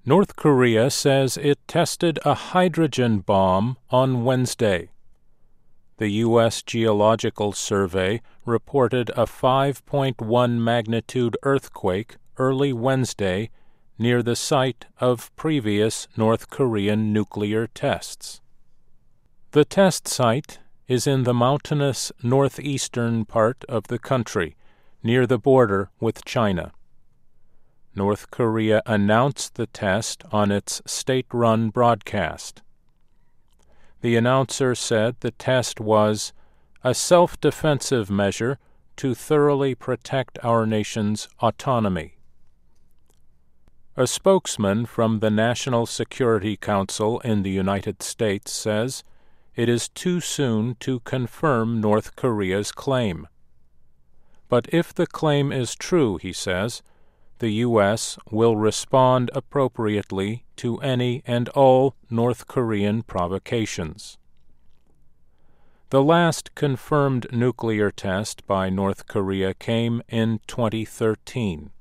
North Korea says it tested a hydrogen bomb on Wednesday. The U.S. Geological Survey reported a 5.1 magnitude earthquake early Wednesday near the site of previous North Korean nuclear tests. The test site is in the mountainous northeastern part of the country, near the border with China. North Korea announced the test on its state-run broadcast. The announcer said the test was a self-defensive measure to thoroughly protect our nation's autonomy. A spokesman from the National Security Council in the United States says it is too soon to confirm North Korea's claim. But if the claim is true, he says, the U.S. will respond appropriately to any and all North Korean provocations. The last confirmed nuclear test by North Korea came in 2013.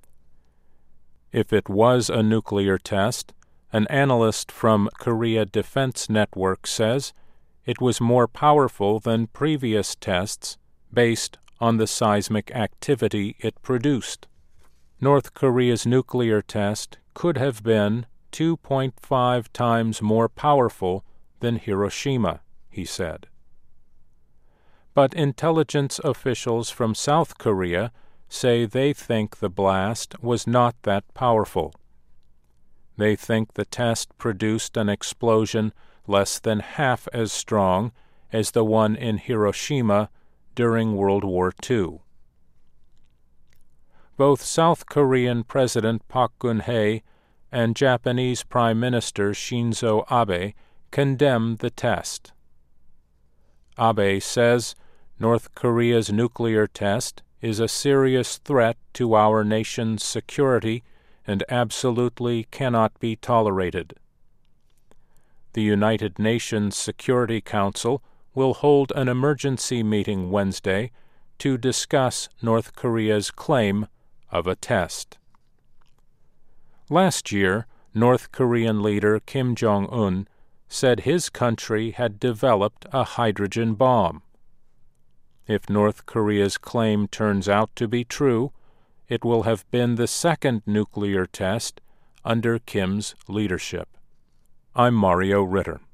If it was a nuclear test, an analyst from Korea Defense Network says it was more powerful than previous tests based on the seismic activity it produced. North Korea's nuclear test could have been 2.5 times more powerful than Hiroshima, he said. But intelligence officials from South Korea say they think the blast was not that powerful. They think the test produced an explosion less than half as strong as the one in Hiroshima during World War II. Both South Korean President Park Geun-hye and Japanese Prime Minister Shinzo Abe condemn the test. Abe says North Korea's nuclear test is a serious threat to our nation's security and absolutely cannot be tolerated. The United Nations Security Council will hold an emergency meeting Wednesday to discuss North Korea's claim of a test. Last year, North Korean leader Kim Jong-un said his country had developed a hydrogen bomb. If North Korea's claim turns out to be true, it will have been the second nuclear test under Kim's leadership. I'm Mario Ritter.